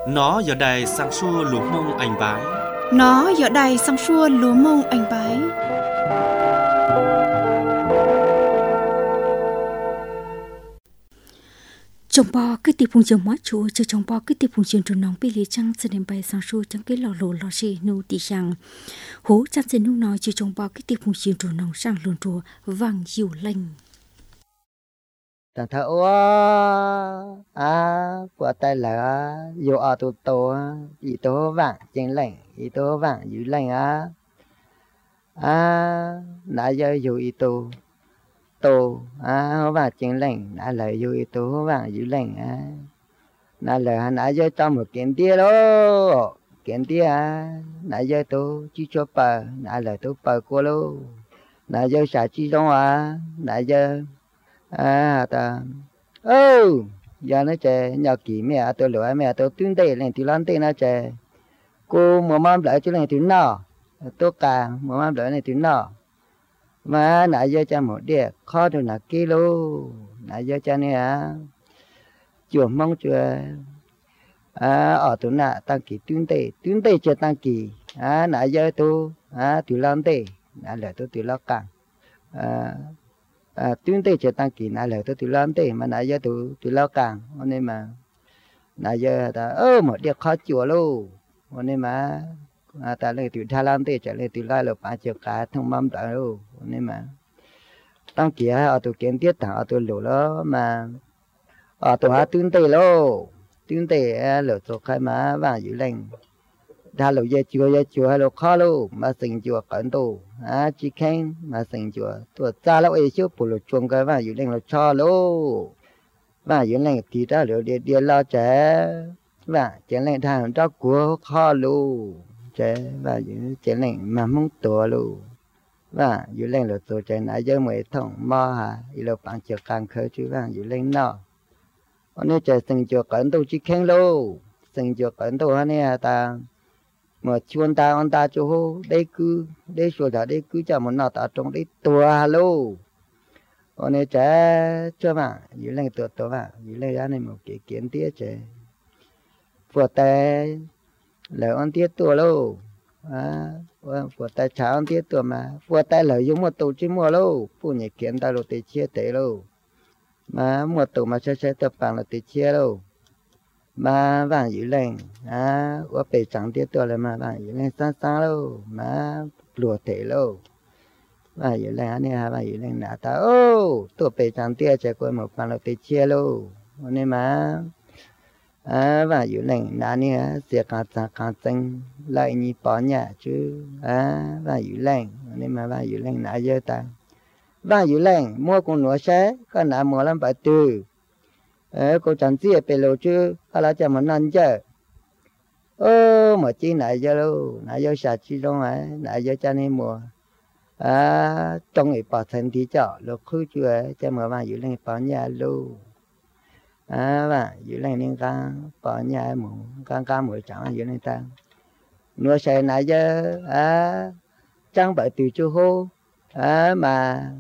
Nó giờ đây sang xua lúa mông anh bái. Nó giờ đây sang xua lúa mông anh bái. Trong bò cái tiệp phun trường mót chúa cho trong bò cái tiệp phun trường trốn nóng bị lì trăng sẽ đem bay sang xua trong cái lò lồ lò xì nu tì sang hố chăn sẽ nu nói cho trong bò cái tiệp phun trường trốn nóng sang lồn chùa vàng dịu lành. Ta thở của tay là dù ở tụ tổ ý tố vàng trên lạnh ý tố vàng dưới lạnh nãy giờ dù ý tố tổ vàng trên lạnh nãy lời dù ý tố vàng dưới lạnh nãy lời nãy giờ cho một kiện tia đó kiện tia nãy giờ tố chỉ cho bờ nãy lời tố bờ cô lô nãy giờ xả chi trong nãy giờ ta giờ nó chơi nhỏ kỹ mẹ tôi lừa mẹ tôi tuyên tê lên thì lan tê nó chơi cô mua mắm lại cho lên thì nọ tôi càng mua mắm lại lên thì nọ mà nãy giờ cha một đĩa khó được là kilo nãy giờ cha này chùa mong chùa ở tụi nãy tăng kỳ tuyên tê chơi tăng kỳ nãy giờ tôi thì lan tê nãy giờ tôi thì lo càng tuyên tê chơi tăng kỳ nãy giờ tôi thì lan tê mà nãy giờ tôi thì lo càng nên mà nãy giờ ta một đĩa khó chùa luôn nên mà ta lên từ Thái Lan tới trở lên từ lại là bán chợ cá thông mắm đó luôn nên mà tăng kỳ ở tụ kiến tiết thằng ở tụ lỗ đó mà ở tụ hát tuyên tê lỗ tụ khai má vàng dữ lành ta lỗ giờ chùa lỗ khó luôn mà sinh chùa cẩn tụ chỉ khen mà sinh chùa tụ cha lỗ ấy chứ bộ lỗ chuông cái vàng dữ lành lỗ cho luôn vàng dữ lành thì ta lỗ địa lo trẻ và chỉ lên thằng đó của khó luôn chế và những chế lên mà muốn tổ luôn và dưới lên là tổ chế nãy giờ mới thông mò là bạn chưa càng khơi chứ và dưới lên nọ nên chế sinh cho cẩn tu chỉ khen luôn sinh cho cẩn tu này ta mà chuồn ta ông ta cho hô đây cứ đây số đó đây cứ cho một nọ ta trong đây tua luôn nên chế cho mà dưới lên tổ và dưới lên ra này một cái kiến tiết chế vừa tay lời ăn tiết tua luôn vừa tay cháo ăn tiết tua mà vừa tay lời dùng một tổ chức mua luôn phụ nhị kiến ta luôn để chia tế luôn mà một tổ mà sẽ tập bằng là để chia luôn mà vàng dữ lệnh vừa bể trắng tiết tua là mà vàng dữ lệnh sáng luôn mà lùa tế luôn vàng dữ lệnh này vàng dữ lệnh nã ta tổ bể trắng tiết chỉ có một bằng là để chia luôn nên mà và dưới lệnh nãy nè sẽ càng chân lại như bỏ nhà chứ và dưới lệnh nên mà và dưới lệnh nãy giờ ta và dưới lệnh mua con nửa xe có nãy mua làm bài từ cô chẳng chia bề lộ chứ có là cho mình ăn chứ mà chi nãy giờ đâu nãy giờ xả chi đâu nãy giờ cho nên mua trong cái bỏ thành thì chợ lúc khứ chưa cho mà và dưới lệnh bỏ nhà luôn và dưới này nên càng bỏ nhà một càng mỗi chẳng dưới này ta nuôi xe nãy giờ trang bị từ chú hô mà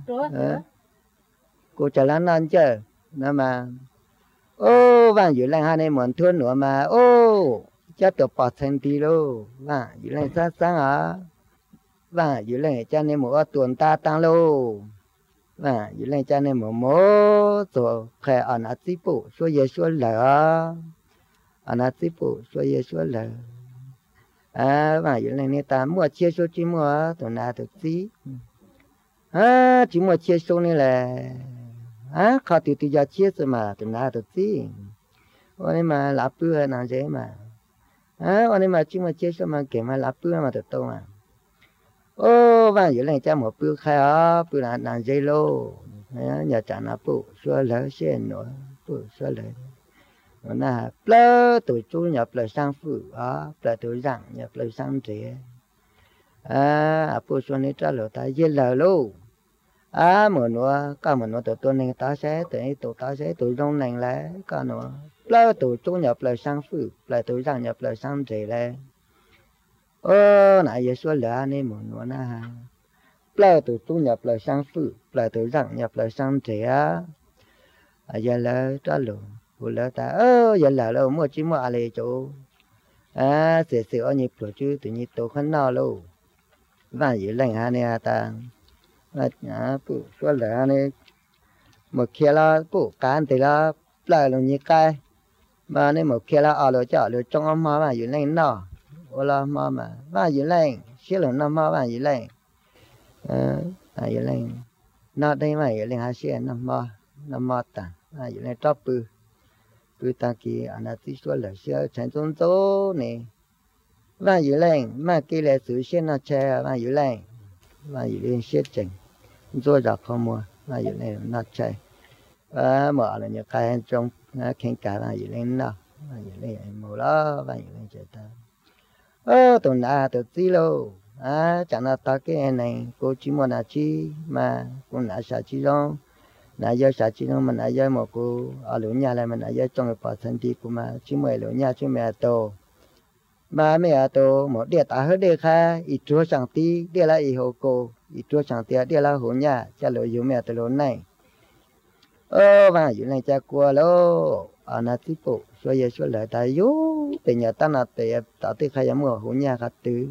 cô trả lăn ăn chứ nó mà và dưới này hai này muốn thua nữa mà chắc được bỏ thành tí luôn và dưới này sáng và dưới này cho nên một tuần ta tăng luôn và dưới này cho nên một tổ khai ở nát xí phụ số giờ số lỡ ở nát xí phụ số giờ số lỡ và dưới này người ta mua chia số chỉ mua tổ nào tổ xí chỉ mua chia số này là khó từ giờ chia rồi mà tổ nào tổ xí nên mà lắp bưa nào dễ mà nên mà chỉ mua chia số mà kể mà lắp bưa mà tổ mà và dưới này cho một bữa khai bữa là dây lô nhà trả nó bự xua lỡ xe nữa bự xua lỡ nó là plơ tuổi chú nhập lời sang phụ plơ tuổi rằng nhập lời sang trẻ bự xua này trả lời ta dây lỡ luôn một nữa cả một nữa tuổi này ta sẽ tuổi ta sẽ tuổi rong này là cả nữa plơ tuổi chú nhập lời sang phụ plơ tuổi rằng nhập lời sang trẻ là nãy giờ xua lỡ này một nữa na plơ từ tu nhập lời sang phụ plơ từ rằng nhập lời sang trẻ giờ lỡ trả lời phụ lỡ ta giờ lỡ mua chỉ muaอะไรchỗ sẽ ở nhịp rồi chứ tự nhiên tổ khăn nào luôn và dữ lệnh anh này ta phụ cho là anh ấy một khi là phụ cán thì là lại là như cái mà nên một khi là ở đó chợ được trong âm mà dữ lệnh nào hoặc là mà và dữ lệnh xí là năm mà dữ lệnh dữ lệnh nó đây mà dữ lệnh hai xí năm mà ta dữ lệnh top bự ta kia anh ấy chỉ cho là xí thành trung tố này và dữ lệnh mà kia là sự xí nó chơi và dữ lệnh xí chừng rồi ra không mua và dữ lệnh nó chơi mở là những cái trong khen cả và dữ lệnh nó và dữ lệnh mua đó và dữ lệnh chơi ta tụi nào tụi tí lâu chẳng là ta cái này cô chỉ muốn là chi mà cô nào xả chi đâu nãy giờ xả chi đâu mà nãy giờ một cô ở lũ nhà này mà nãy giờ trong cái bảo thân thì cô mà chỉ mười lũ nhà chứ mẹ tổ mà mẹ tổ một đĩa ta hết đĩa khác ít chúa chẳng tí đĩa là ít hồ cô ít chúa chẳng tí đĩa là hồ nhà cha lũ yêu mẹ tổ lũ này và dữ này cha qua lô nó tiếp tục số giờ số lợi ta yếu từ nhà ta là từ tạo từ khai mua hồ nhà cả từ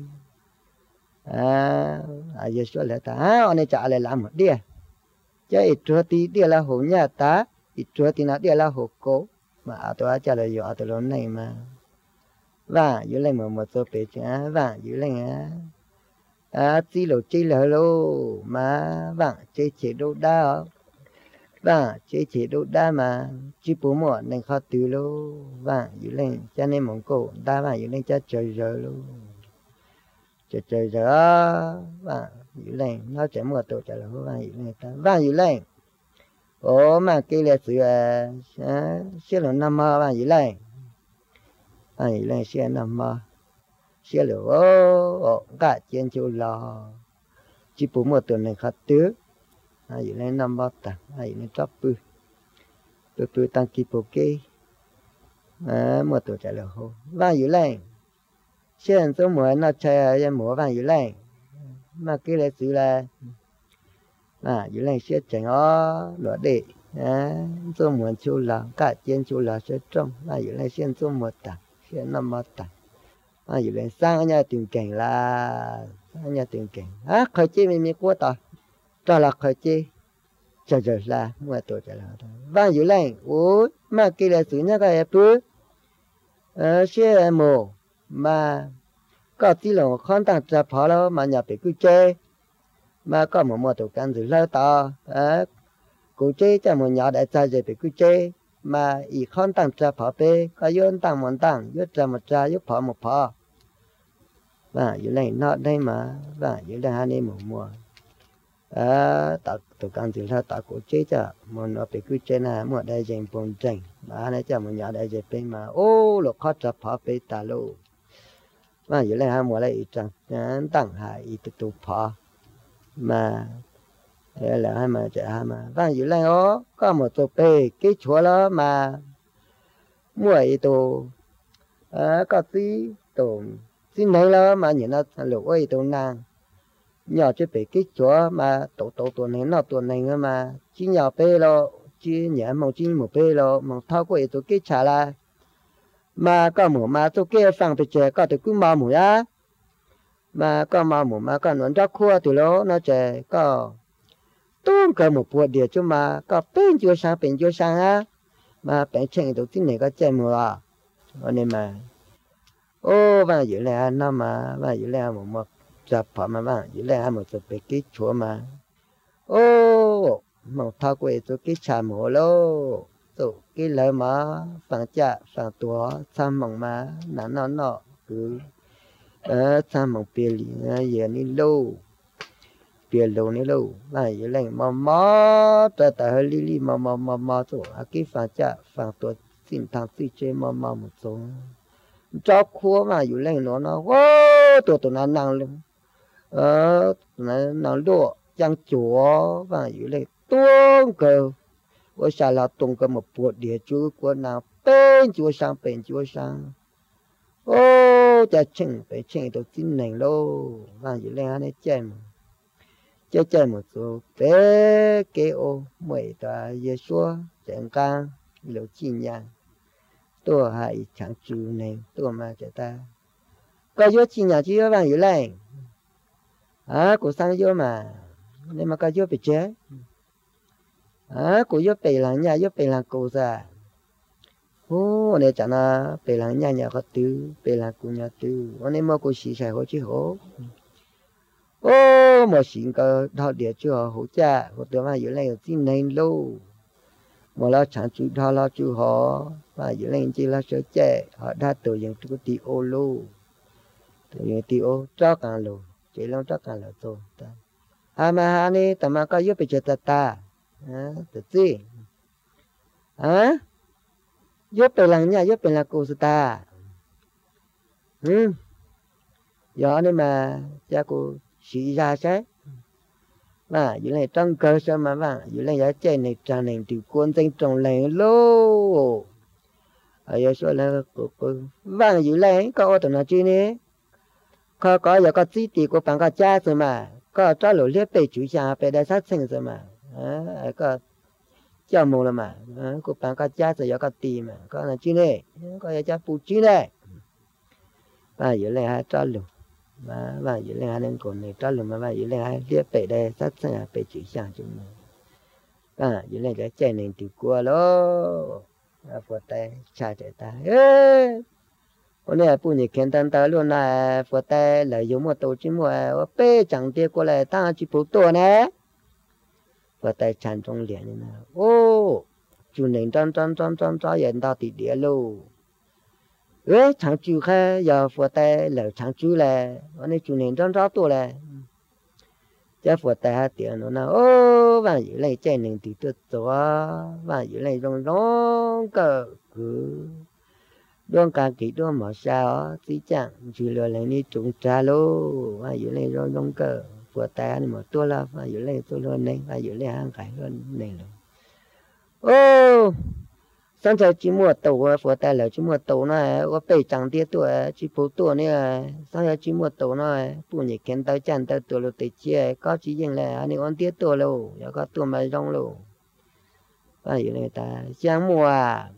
giờ số lợi ta anh ấy trả lại làm một đĩa chứ ít chúa tí đĩa là hồ nhà ta ít chúa tí là đĩa là hồ cô mà tôi trả lời yo tôi lớn này mà và dữ này một số bề chứ và dữ này chỉ là lô mà và chỉ đâu đó và chỉ đâu đó mà chỉ bố mẹ nên khó từ lô và dữ này cho nên mong cô đa và dữ này cho trời rồi lô trời rồi và dữ này nó chỉ một tổ trả lời và dữ này ta và dữ này mà kia là sự xí là năm và dữ này dữ này xí năm xí là cả trên chỗ lò chỉ bố mẹ tuần này khó từ dữ này năm ba ta dữ này top bự tăng kỳ bộ kê một tổ trả lời hồ và dữ này hiện số mỗi nó chơi ở mỗi vàng dữ này mà kia là sự là dữ này sẽ chẳng có lúa để số mỗi chỗ là cả trên chỗ là sẽ trồng dữ này hiện số một tảng hiện năm ba tảng dữ này sang ở nhà tiền cảnh là ở nhà tiền cảnh khởi chi mình quá ta cho là khởi chi chờ là mua tổ trả lời vàng dữ này mà kia là sự nhá cái bữa sẽ mồ mà có tí là con tăng trả phá đó mà nhà bị cứ chơi mà có một tổ can dự lâu to cụ chơi cho một nhà đại gia rồi bị cứ chơi mà ý con tăng trả phá bê có yên tăng một tăng yên trả một trả yên phá một phá và dưới này nó đây mà và dưới đây hai một mùa tổ can dự lâu to cụ chơi cho một nó bị cứ chơi này một đại diện bồn tranh mà này cho một nhà đại diện bê mà lục khó trả phá bê ta lô mà dưới này hai mùa lại chẳng tăng hai ít tụ phá mà là hai mà chạy hai mà và dưới này có một tổ bê cái chúa đó mà mua ít tổ có tí tổ xin này đó mà nhìn nó lục ấy tổ nàng nhỏ chứ bê cái chúa mà tổ này nó tổ này mà chỉ nhỏ bê lo chỉ nhẹ mong chỉ một bê lo mong thao của tổ cái trả lại mà có một mà tôi kia sang từ trẻ có từ cứ mà một mà có mà một mà có nón ra khua từ đó nó trẻ có tôm cái một bộ địa chứ mà có bên chưa sang mà bên trên đầu tiên này có chơi mùa nên mà và dưới này nó mà và dưới này một chập phở mà dưới này một chập cái kít chúa mà một thao quay tôi kít chả mùa lô tổ cái lời mà phẳng chạ phẳng tua tham mong mà nó cứ tham mong bia lì giờ ní lâu bia lâu ní lâu và giờ này mà ta hơi lì mà tổ cái phẳng chạ phẳng tua xin thằng xin chơi mà một số cho khua mà giờ này nó tổ nó năng lúa chẳng chúa và giờ này tuôn cờ我下来东个么不的就过那边就上在清都真能咯反正两那ใจ么做别给我每的也说健康有经验多还强主呢多嘛觉得 có vô chi nhà chi vô vàng dữ lên của sang vô mà nên mà có vô bị chết của vô bị là nhà vô bị là cổ ra này chẳng là bị là nhà có tư bị là của nhà tư nên mà của sĩ sai hỗ chứ hỗ mà xin cái thọ địa chưa hỗ trợ của tôi mà dữ lên xin nên lâu mà lo chẳng chú thọ lo chú họ và dữ lên chỉ là sơ chế họ đã tự những cái tí ô lô tự những tí ô cho càng lô chỉ lo cho càng lô thôi mà này tao mà có giúp bị chết ta tự gì giúp bị làm nhà giúp bị làm cô ta giờ này mà cha cô sĩ ra xét mà dưới này trong cơ sở mà vàng dưới này giá chơi này trà này từ quân danh trồng này lô ở giờ số là cô vàng dưới này có ô tô nào chi nè có giờ có chỉ tỷ của bạn có cha rồi mà có cho lỗ liếp bị chủ nhà bị đại sát sinh rồi mà có cho mù là mà của bạn có cha rồi giờ có tỷ mà có là chi nè có giờ cha phụ chi nè và dưới này hai cho lỗ mà dưới này hai nên còn này cho lỗ mà dưới này hai liếp bị đại sát sinh bị chủ nhà chúng mà dưới này cái chơi này từ qua lo phụ tay cha chạy ta hôm nay phụ nữ khen tan ta luôn là phụ tay lợi dụng một tổ chức một bê chẳng tiếc qua lại ta chỉ phụ tổ nè phụ tay chăn trong liền này chủ nên trong hiện到地địa luôn chẳng chú khai giờ phụ tay lợi chẳng chú là hôm nay chủ nên trong tổ là cha phụ tay hai tiền nó nào và dưới này chơi nên thì tôi và dưới này rong cờ cứ đón cả kỳ đón mà sao tí chẳng chỉ là lại đi trúng trà lô và dưới này rong cờ vừa tay mà tôi là và dưới này tôi luôn này và dưới này hàng cái luôn này rồi sáng giờ chỉ mua tàu vừa tay là chỉ mua tàu này có bể chẳng tiếc tuổi chỉ phụ tuổi này sáng giờ chỉ mua tàu này phụ nữ khen tới chẳng tới tuổi rồi tới chia có chỉ riêng là anh ấy tiếc tuổi luôn giờ có tuổi mà rong luôn và dưới này ta sáng mua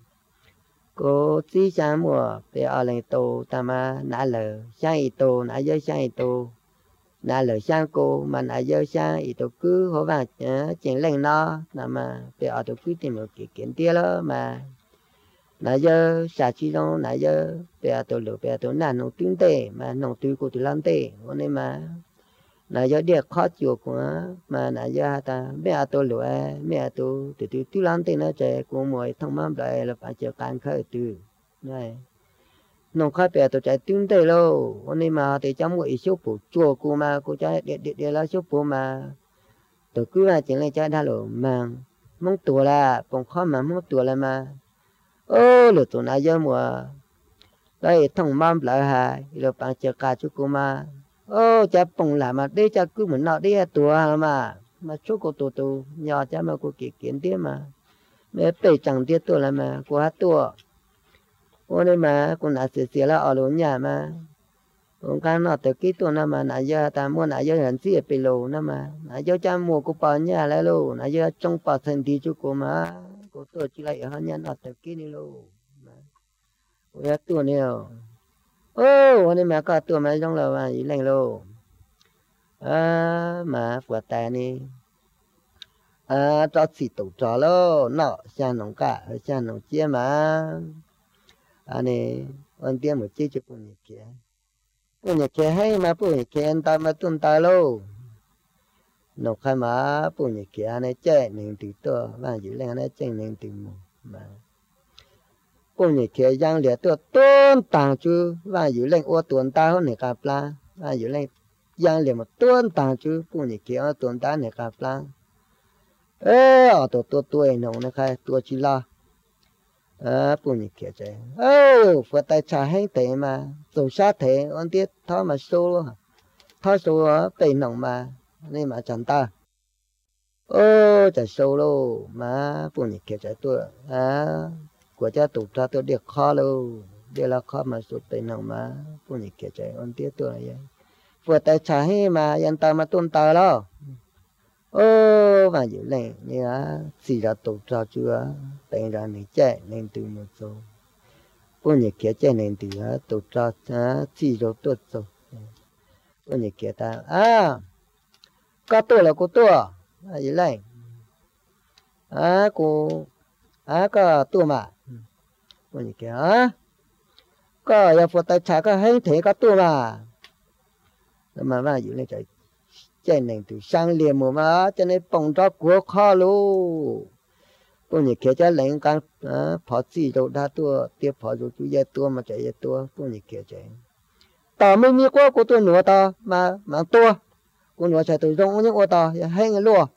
cô chỉ sáng mùa về ở lại tổ ta mà nãy lờ sáng ít tổ nãy giờ sáng ít tổ nãy lờ sáng cô mà nãy giờ sáng ít tổ cứ hổ vàng chuyện lên nó nà mà về ở tổ cứ tìm một cái kiến tiếc đó mà nãy giờ sáng chỉ trong nãy giờ về ở tổ lửa về tổ nãy nông kinh tế mà nông tươi của tổ làm tế cho nên mà nãy giờ địa khó chịu quá mà nãy giờ ta về ở tổ lửa về tổ từ làm tế nó chạy cũng mỗi thông mám lại là phải chờ càng khởi từ này nông khai về tổ chạy kinh tế luôn cho nên mà thì trong mỗi số phụ chùa của mà của chạy địa là số phụ mà tổ cứ là chỉ là chạy đa lộ mà mong tuổi là còn khó mà mong tuổi là mà lửa tổ nãy giờ mùa đây thông mám lại hà rồi phải chờ cả chút của mà cha bông lại mà đi cha cứ muốn nọ đi tua mà chỗ của tụ nhỏ cha mà của kiến tiếc mà mẹ bể chẳng tiếc tua là mà của hát tua ô nên mà cũng đã xỉa là ở lối nhà mà cũng cái nọ từ kí tua mà nãy giờ ta mua nãy giờ hẳn xỉa bể lô mà nãy giờ cha mua của bà nhà lại lô nãy giờ trong bà thân đi chỗ của mà của tôi chỉ lại ở nhà nọ từ kí đi lô của hát tua nhiều ô nên mà có tua mà trong lò mà gì lành lô mà phụ tay này cho xịt tủ trò lô nọ xa nông cả xa nông chia mà này anh tiêm một chiếc cho phụ nhật kia hay mà phụ nhật kia anh ta mà tuân ta lô nông khai mà phụ nhật kia này chơi nên từ to và giữ lên này chơi nên từ mù mà phụ nhật kia giang liệt tôi tuân tàng chứ và giữ lên ô tuân ta hơn này cả pla và giữ lên giang liệt một tuân tàng chứ phụ nhật kia tuân ta này cả pla ở tuổi nông này khai tuổi chỉ là phụ nhật kia chơi phụ tay trả hết thế mà rồi sát thế anh tiếc thao mà số thao số về nông mà nên mà chẳng ta chạy số luôn mà phụ nhật kia chơi tuổi của cha tụt ra tôi được khó luôn đây là khó mà số về nông mà phụ nhật kia chơi anh tiếc tuổi này phụ tay trả hết mà anh ta mà tuân ta đó và giữ lên như xì ra tụt ra chưa tên ra này chạy nên từ một số bố nhị kia chơi nên từ tổ cho chỉ rồi tốt rồi bố nhị kia ta có tôi là cô tôi gì lại cô có tôi mà bố nhị kia có giờ phụ tay trả có hay thế có tôi mà gì lại chơi chơi nên từ sang liền mà cho nên bông cho của khó luôn bố nhị kia chơi lên càng phá chỉ rồi đã tua tiếp phá rồi chú ye tua mà chạy ye tua bố nhị kia chơi tao mới mi qua của tôi nữa tao mà tua của nữa chạy tôi rong những ô tao hay người luôn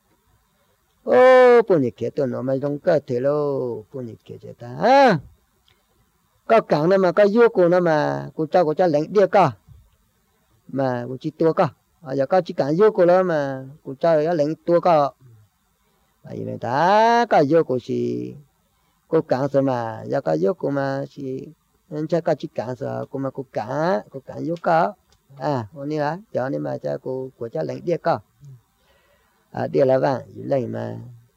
bố nhị kia tôi nữa mà rong cơ thể luôn bố nhị kia chơi ta có cẳng này mà có yêu của nó mà của cho lệnh đi cả mà của chỉ tua cả giờ có chỉ cẳng yêu của nó mà của cho lệnh tua cả vậy nên ta có yêu của gì cô cản rồi mà giờ có yêu của mà gì nên chắc có chỉ cản rồi cô mà cô cản yêu có hôm nay là giờ này mà cho cô của cho lệnh đi cả đi là vàng lệnh mà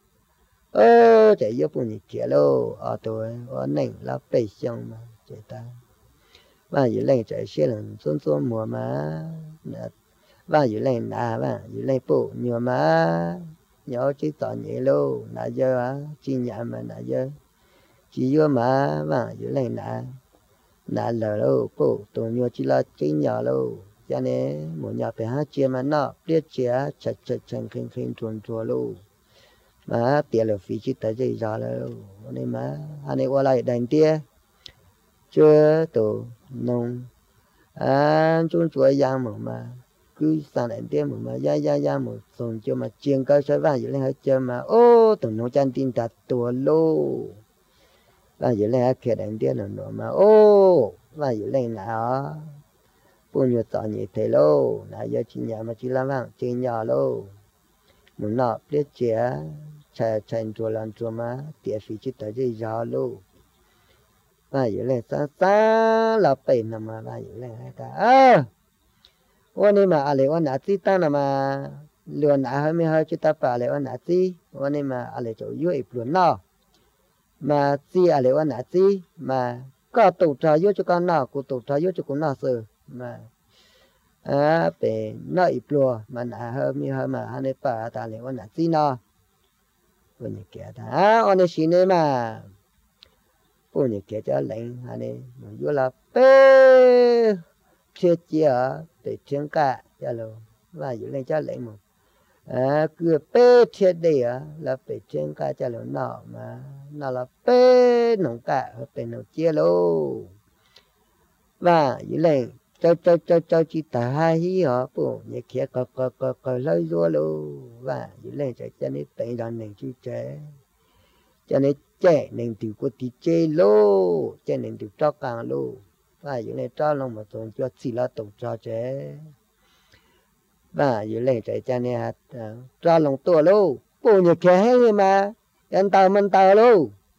chạy yêu phụ nữ kia luôn tôi này là bể xong mà chạy ta và dưới lệnh chạy xe lần xuân mùa mà và dưới lệnh và dưới lệnh bộ nhiều mà nhớ chỉ tỏ nhẹ luôn nãy giờ chỉ nhà mà nãy giờ chỉ vô mà dưới lệnh nãy lờ luôn bộ tôi nhiều chỉ là chỉ nhỏ luôn cho nên một nhà phải hát chia mà nó biết chia chặt chân khinh chuồn luôn mà tiền là phí chỉ tới gì giờ luôn nên mà anh ấy qua lại đánh tia chưa tổ nông chúng chúa giang mà cứ sang đánh tia mà ya một xong cho mà chiên cơ sở vàng dưới lên hết chơi mà tổ nông chân tin đặt tổ lô vàng dưới lên hết kia đánh tia nữa mà vàng dưới lên nào bao nhiêu tỏi như thế lô nãy giờ chỉ nhà mà chỉ làm vàng chỉ nhà lô muốn nọ biết chia chạy chùa làm chùa mà tiền phí chỉ tới gì giờ luôn và vậy là xa là bảy năm mà vậy là taวันนี้มาอะไรวันไหนที่ตั้งน่ะมาเรือนไหนให้ไม่ให้จุดตาป่าอะไรวันไหนที่วันนี้มาอะไรจะยุ่ยปลุกนอมาซีอะไรวันไหนที่มาก็ตุกใจยุ่ยจุกันนอกูตุกใจยุ่ยจุกันนอเสือมาเป็นนออีปลัวมันให้ไม่ให้มาให้ในป่าตาอะไรวันไหนที่นอวันนี้แกท่วันนี้สิเนี่ยมาวันนี้แกจะเล่นอันนี้มันอยู่ละเป้เชื่อเจ้าไปเชียงกะจะรู้ว่าอยู่เล่นจะเล่นมั้งคือเป้เชื่อเดียแล้วไปเชียงกะจะรู้หนอมาหนอละเป้หนองกะเป็นหนองเจ้ารู้ว่าอยู่เล่นเจ้าจิตหายเหรอปู่เนี่ยแกก็เลยรัวรู้ว่าอยู่เล่นจะนี่เป็นอย่างหนึ่งชื่อเจ้จะนี่เจ้หนึ่งตัวกูตีเจ้รู้เจ้หนึ่งตัวเจ้ากลางรู้ว่าอยู่ในเจ้าลงมาตรงจะสิละตกเจ้าเจ้ว่าอยู่เล่นจะนี่ฮะเจ้าลงตัวรู้ปู่เนี่ยแกให้มายันตามันตารู้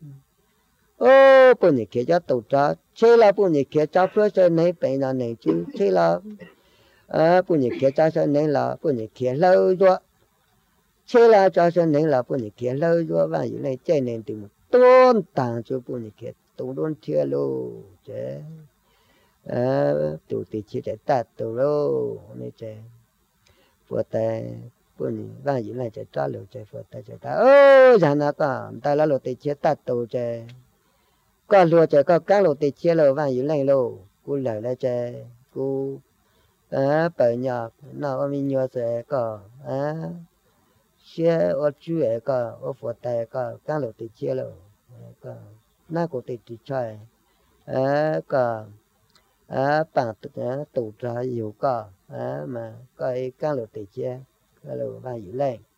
ปู่เนี่ยแกจะตกเจ้าเชื่อละปู่เนี่ยแกจะเพื่อจะไหนเป็นอย่างหนึ่งชื่อเชื่อละปู่เนี่ยแกจะจะไหนละปู่เนี่ยแกเล่าด้วยเชื่อละจะจะไหนละปู่เนี่ยแกเล่าด้วยว่าอยู่ในใจหนึ่งตัวต้นต่างจากปู่เนี่ยแกตัวต้นเชื่อรู้เจ้ตัวติดชิดตัดตัวรู้นี่เจ้ปวดแต่ปวดนี่ว่าอยู่ในใจจ้าเหลวใจปวดแต่ใจตาฉันนะก็แต่ละเราติดชิดตัดตัวเจ้ก็รัวใจก็กั้งเราติดชิดเราว่าอยู่ในโลกูเหลวแล้วเจ้กูเปิดหยอกน่าว่ามีหยอกเสก็เชื่อว่าช่วยก็ว่าปวดแต่ก็กั้งเราติดชิดเราก็น่ากูติดจิตใจก็ปังตุกใจอยู่ก็มาก็ไอ้กั้งเราติดเชื้อก็เราว่าอยู่แรง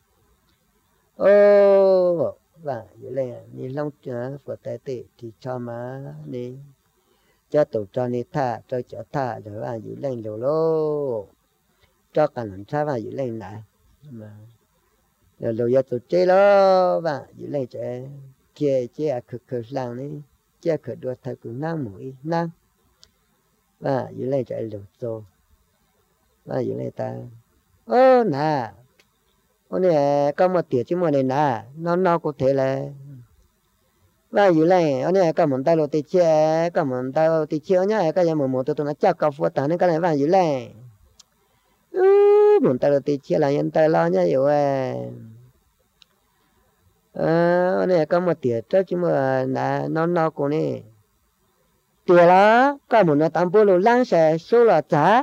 ว่าอยู่แรงนี่ลองปวดแต่ติดที่ชอบมานี่จะตุกใจนี่ท่าจะท่าหรือว่าอยู่แรงโลcho cả lần sauว่าอยู่แรงไหนมาเดี๋ยวเราจะตุกใจแล้วว่าอยู่แรงจะเจ๊คือหลังนี่เจ๊คือดูถ้ากูนั่งหมุยนั่งว่าอยู่เลยใจหลุดโซว่าอยู่เลยตาน่ะวันนี้ก็มาเตี๋ยชิมวันนี้น่ะน้องก็เทเลย và dù lên anh này cái muốn tay lột chia cái muốn tay lột chia nhá cái gì muốn tụi nó chắc cà phê tao nên cái này và dù lên muốn tay lột chia là nhân tay lo nhá hiểu anh này cái một tiệt cho chứ mà nó cũng nè tiệt là cái muốn nó tạm bố lô lăng sẽ số là trả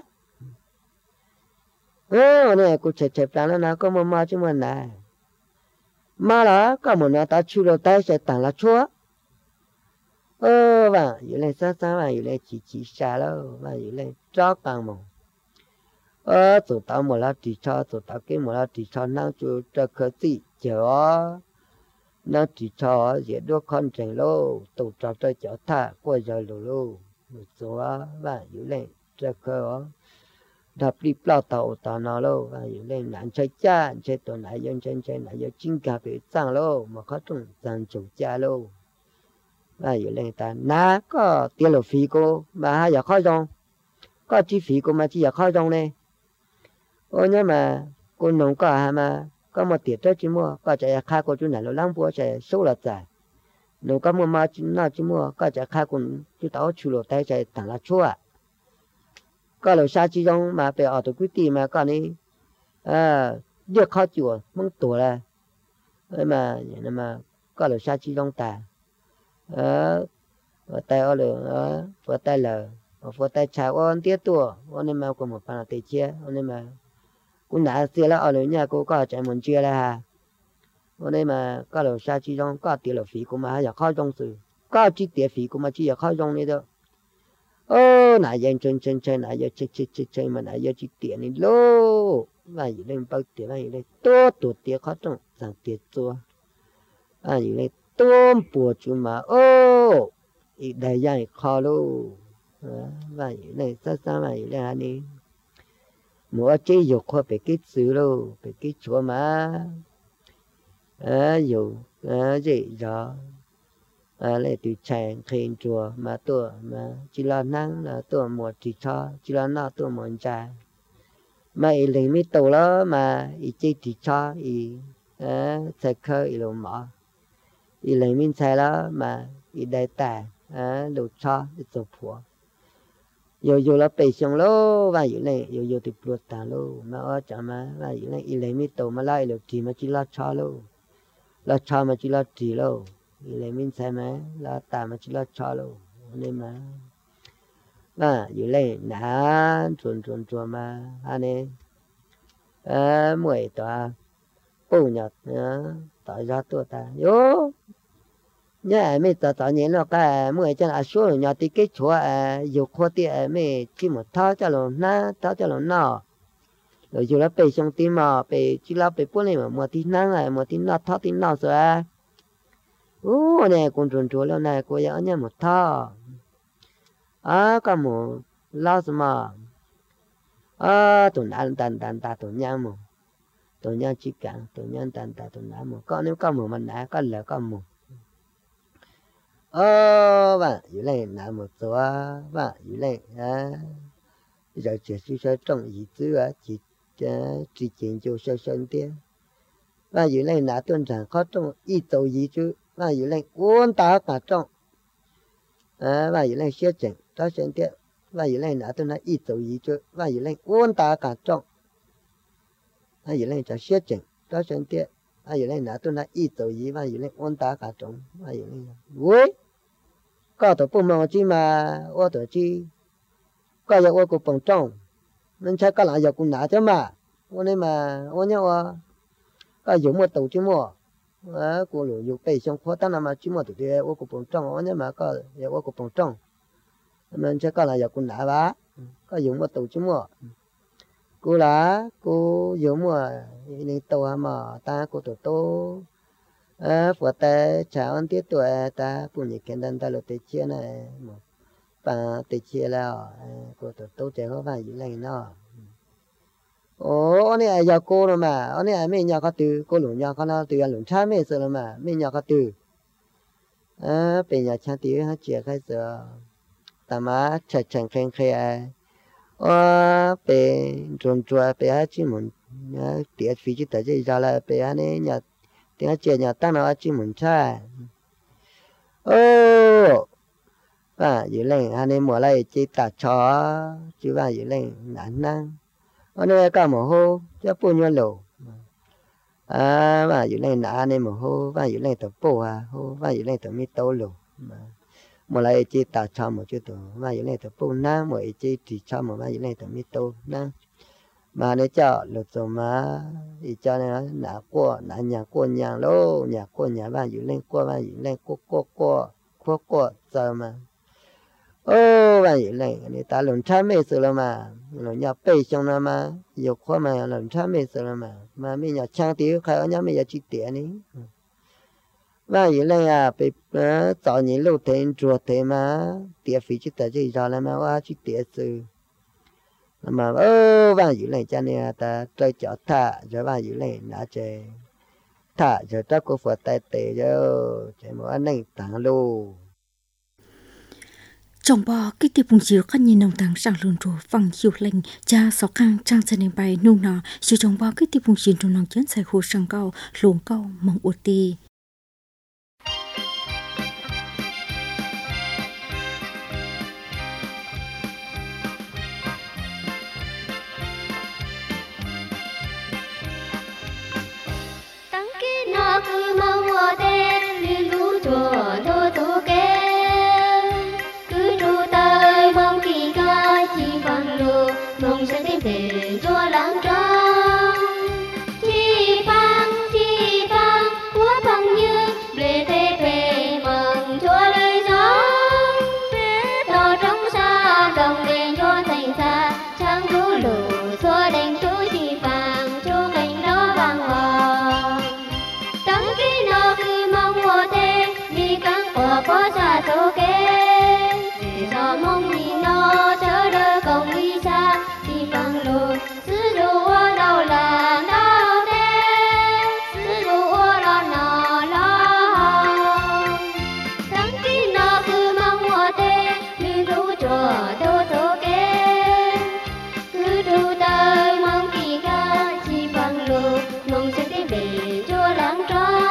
anh này cũng chẹp ra nó có mà chứ mà nè mà là cái muốn nó ta chịu được tay sẽ tặng là chúa vàอยู่เลยซ่าๆว่าอยู่เลยจีๆชาแล้วว่าอยู่เลยจ้อกลางหมองตัวตาหมดแล้วตีชอตัวตาเก็บหมดแล้วตีชอนั่งจูจะเคยสิเจอนั่งตีชอเสียด้วยคนเจงโลตัวจอดเจอท่ากล้วยจะโลตัวว่าอยู่เลยจะเคยดับรีบเล่าต่อตอนนอโลว่าอยู่เลยหนานใช้จ้าใช้ตัวไหนยังใช้ไหนยังจิ้งกาไปสร้างโลมาเขาต้องสร้างจุจ้าโลว่าอยู่เลยแต่น้าก็เตี้ยหลฟีกูมาอยากเข้าจงก็จีฟีกูมาจีอยากเข้าจงเลยโอ้เนี่ยมากูหนุ่มก็หามาก็มาเตี้ยเจ้าจีมัวก็จะฆ่ากูจุดไหนเราล้างบัวจะสู้ละใจหนุ่มก็มาจีน่าจีมัวก็จะฆ่ากูจุดเอาชูโลได้ใจต่างละชั่วก็เราชาจีจงมาไปออกตัวกุฏิมาก็นี่เรียกเข้าจั่วมึงตัวละมาอย่างนั้นมาก็เราชาจีจงแต่và tay ở lửa và tay lờ và tay chào ôn tiết tua ôn nên mà có một phần là tay chia ôn nên mà cũng đã xưa là ở lửa nhà cô có chạy muốn chia là hà ôn nên mà có lửa xa chi trong có tiền lửa phí của mà giờ khó trong sự có chi tiền phí của mà chi giờ khó trong này đâu nãy giờ chân nãy giờ chơi mà nãy giờ chi tiền này lô và gì lên bao tiền và gì lên tốt tiền khó trong rằng tiền tua và gì lên tôm bùa chú mà ít đại dạng khó luôn vậy này sao vậy là đi mua chế dục khoa phải cái xứ luôn phải cái chúa mà dù gì đó lại từ chàng khen chùa mà tôi mà chỉ là năng là tôi một chỉ cho chỉ là nó tôi muốn trả mà ý lấy mi tổ đó mà ý chỉ cho ý sẽ khơi ý luôn mà ý lấy mình sai đó mà ý đại tài đồ cho để做婆有了北上喽ว่าอยู่เลย有ติดปวดตา喽มาจะมาว่าอยู่เลยอีเลยไม่โตมาไล่เลยทีมาจิลาชอ喽ลาชอมาจิลาที喽อีเลยไม่ใช่ไหมลาตามาจิลาชอ喽นี่มาว่าอยู่เลยนานจวนมาอันนี้มวยตัวปูหยดต่อยอดตัวตาโยnhớ mấy tao nhớ nó cái mỗi chân số nhà thì cái chỗ dục khoa thì mấy chỉ một tháo cho nó rồi dù là bị xong tim mà bị chỉ là bị bốn này mà một tí năng một tí nó tháo tí nó rồi này cũng chuẩn lâu này cô giáo nhớ một tháo cái một lao mà tụi ăn tàn tụi nhang chỉ càng tụi nhang tàn tụi nhang một con nếu con một mình đã con lỡ con một và dưới này là một số và dưới này giờ chỉ sẽ trong ý tứ chỉ chuyển cho sân tiền và dưới này là tuần sản có trong ý tổ ý chứ và dưới này cuốn ta cả trong và dưới này sẽ chuyển cho sân tiền và dưới này là tuần là ý tổ ý chứ và dưới này cuốn ta cả trong và dưới này sẽ chuyển cho sân tiền và dưới này là tuần là ý tổ ý và dưới này cuốn ta cả trong và dưới này vui có tổ bông màu chi mà ô tổ chi có giờ ô của bông trong nên chắc có lại giờ cũng nã chứ mà ô nên mà ô nhau có dùng một tổ chứ mua của lũ dục bể xong khó tăng mà chỉ mua tổ thì ô của bông trong ô nhưng mà có giờ ô của bông trong nên chắc có lại giờ cũng nã bá có dùng một tổ chứ mua cô lá cô dùng mua nên tổ mà ta cô tổ phở ta chào ăn tiết tuổi ta phụ nữ kiến đơn ta lột tê chia này một bà tê chia là của tổ tô trẻ có vài gì này nó anh này giờ cô rồi mà anh này mấy nhà có từ cô lũ nhà có nó từ lũ cha mấy giờ rồi mà mấy nhà có từ bây nhà cha tí ha chia khai giờ ta má chạy chẳng khen khen bây tròn tròn bây ha chỉ muốn tiết phí chỉ tới giờ là bây ha này nhà tiếng chia nhà ta nó chỉ muốn chơi và dưới lên anh em mua lại chỉ ta chó chứ và dưới lên nản năng anh em cả một hô cho bao nhiêu lỗ và dưới lên nã anh em một hô và dưới lên tập bộ hô và dưới lên tập mi tàu lỗ mua lại chỉ ta chó một chút tổ và dưới lên tập bộ năng một chỉ chó một và dưới lên tập mi tàu năng mà nếu cho lột rồi mà thì cho nên là nã nhà qua nhà lô nhà qua nhà và dưới lên qua và dưới lên qua giờ mà và dưới lên người ta lần trái mấy sự là mà lần nhà bê xong là mà nhiều khoa mà lần trái mấy sự là mà mình nhà trang tiêu khai ở nhà mình nhà chi tiền đi và dưới lên bị tạo những lô tiền chuột thế mà tiền phí chỉ tới chỉ ra là mà chi tiền sự mà và dưới lên cho nên ta chơi chợ thả rồi và dưới lên đã chơi thả rồi ta có phải tay tệ rồi chơi một anh này tặng luôn trong bò cái tiệp bùng chiếu các nhìn nông tăng sang lươn rùa phẳng chiều lệnh cha sáu khang trang sân đến bay nung nọ chiều trong bò cái tiệp bùng chiếu trong nông chấn sai khô sang cao luồng cao mong ưu ti cứ mong mùa tên liên lũ chùa thô thô kê cứ tru tới mong kỳ ca chỉ bằng lù mong sẽ tìm về chùa láng trăng chi phang của bằng như lệ tê về mong chùa đời gió tỏ trong xa đồng đèn cho thành xa trăng thú lù xua đèn chú chi phang chú cánh đó vàng hoàng có xa số kế để cho mong nhìn nó chớ đỡ công đi xa thì bằng lùi sư dụ đâu là đâu thế sư dụ lo nó lo tháng khi nó cứ mong mùa tê như rú chùa thô thô kế cứ tru tới mong kỳ ca chỉ bằng lùi mong sẽ tìm về chùa láng trăng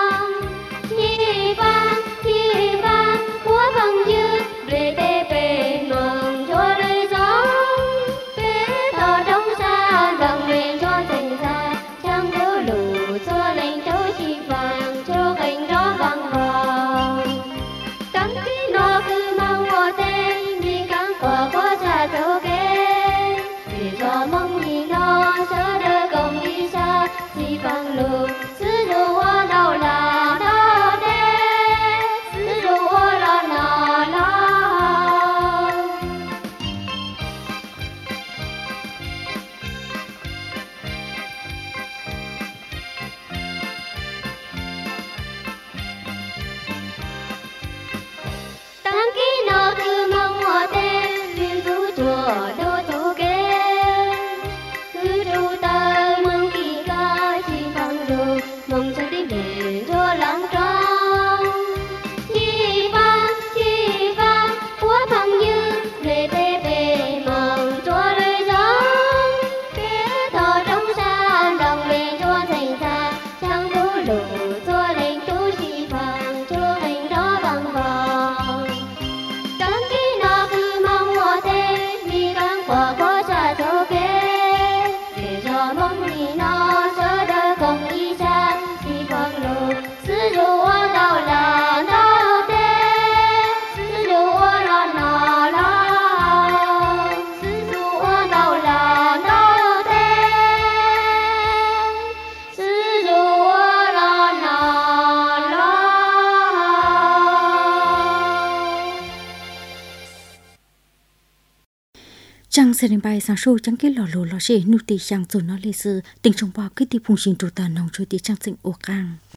Trang sẽ đến bài sáng sâu chẳng cái lò lô lò xế nụ tì sang rồi nó lê sư tình trong bò cái tì phùng xin trụ tà nông trôi tì trang sinh ô càng.